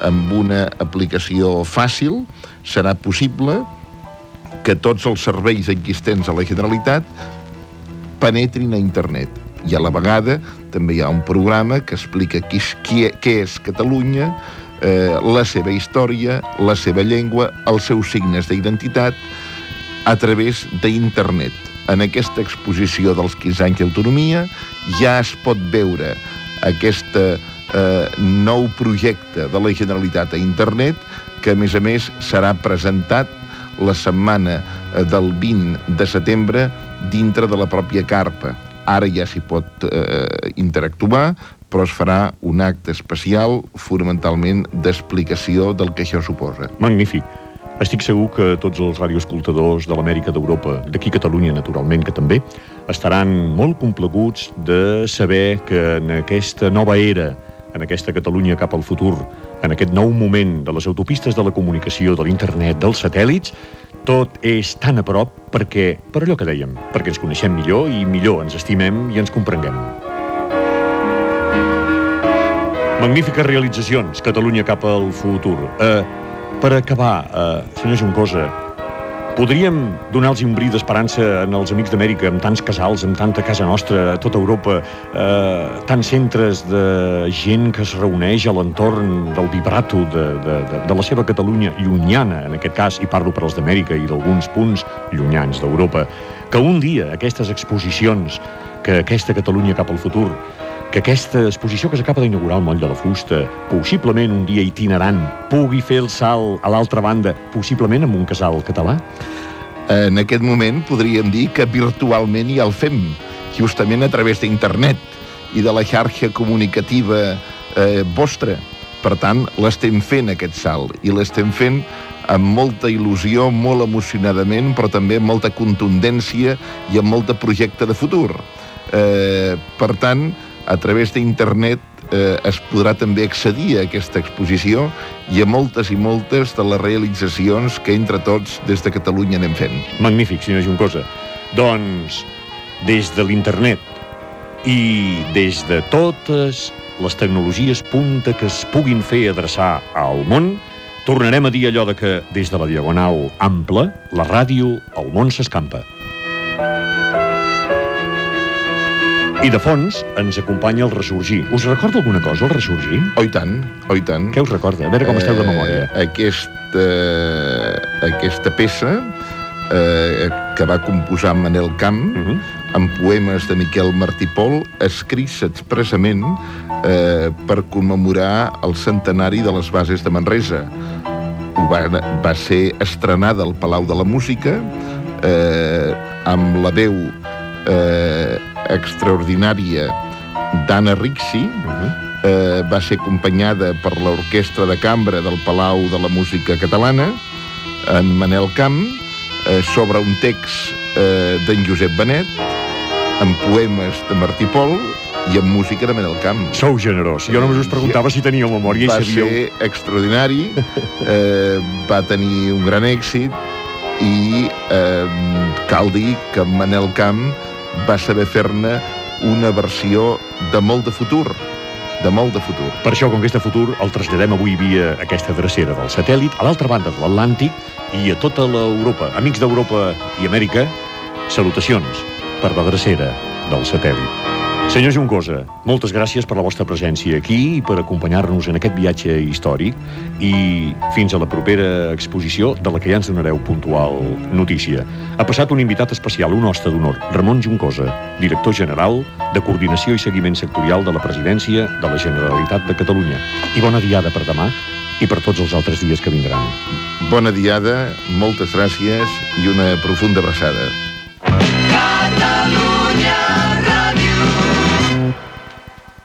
amb una aplicació fàcil serà possible que tots els serveis existents a la Generalitat penetrin a internet. I a la vegada també hi ha un programa que explica què és Catalunya, la seva història, la seva llengua, els seus signes d'identitat a través d'internet. En aquesta exposició dels 15 anys d'autonomia ja es pot veure aquest nou projecte de la Generalitat a internet, que a més serà presentat la setmana del 20 de setembre dintre de la pròpia carpa. Ara ja s'hi pot interactuar, però es farà un acte especial, fonamentalment d'explicació del que això suposa. Magnífic. Estic segur que tots els radioescoltadors de l'Amèrica, d'Europa, d'aquí Catalunya, naturalment, que també, estaran molt complaguts de saber que en aquesta nova era, en aquesta Catalunya cap al futur, en aquest nou moment de les autopistes de la comunicació, de l'internet, dels satèl·lits, tot és tan a prop perquè, per allò que dèiem, perquè ens coneixem millor i millor ens estimem i ens comprenguem. Magnífiques realitzacions, Catalunya cap al futur. Per acabar, senyor Juncosa, podríem donar-los un bri d'esperança als amics d'Amèrica, amb tants casals, amb tanta casa nostra, a tota Europa, tants centres de gent que es reuneix a l'entorn del vibrato de la seva Catalunya llunyana, en aquest cas, i parlo per als d'Amèrica i d'alguns punts llunyans d'Europa, que un dia aquestes exposicions, que aquesta Catalunya cap al futur, que aquesta exposició que s'acaba d'inaugurar al Moll de la Fusta, possiblement un dia itinerant, pugui fer el salt a l'altra banda, possiblement amb un casal català? En aquest moment podríem dir que virtualment ja el fem, justament a través d'internet i de la xarxa comunicativa vostra. Per tant, l'estem fent aquest salt, i l'estem fent amb molta il·lusió, molt emocionadament, però també amb molta contundència i amb molt de projecte de futur. Per tant, a través d'internet es podrà també accedir a aquesta exposició i a moltes i moltes de les realitzacions que entre tots des de Catalunya anem fent. Magnífic, senyor Juncosa. Doncs, des de l'internet i des de totes les tecnologies punta que es puguin fer adreçar al món, tornarem a dir allò de que des de la diagonal ampla, la ràdio, el món s'escampa. I de fons ens acompanya el Ressorgir. Us recorda alguna cosa, el Ressorgir? Oh, i tant, oh, i tant. Què us recorda? A veure com esteu de memòria. Aquesta peça que va composar Manel Camp, amb poemes de Miquel Martí Pol, escrits expressament per commemorar el centenari de les bases de Manresa. Va ser estrenada al Palau de la Música, amb la veu extraordinària d'Anna Ricci, va ser acompanyada per l'Orquestra de Cambra del Palau de la Música Catalana, en Manel Camp, sobre un text d'en Josep Benet, amb poemes de Martí Pol i amb música de Manel Camp. Sou generós. Jo només us preguntava si teníeu memòria i sabíeu. Va ser extraordinari, va tenir un gran èxit i cal dir que Manel Camp va saber fer-ne una versió de molt de futur, de molt de futur. Per això, com aquest futur, el traslladem avui via aquesta drecera del satèl·lit a l'altra banda de l'Atlàntic i a tota l'Europa. Amics d'Europa i Amèrica, salutacions per la drecera del satèl·lit. Senyor Juncosa, moltes gràcies per la vostra presència aquí i per acompanyar-nos en aquest viatge històric i fins a la propera exposició de la que ja ens donareu puntual notícia. Ha passat un invitat especial, un hoste d'honor, Ramon Juncosa, director general de Coordinació i Seguiment Sectorial de la Presidència de la Generalitat de Catalunya. I bona diada per demà i per tots els altres dies que vindran. Bona diada, moltes gràcies i una profunda abraçada. Catalunya!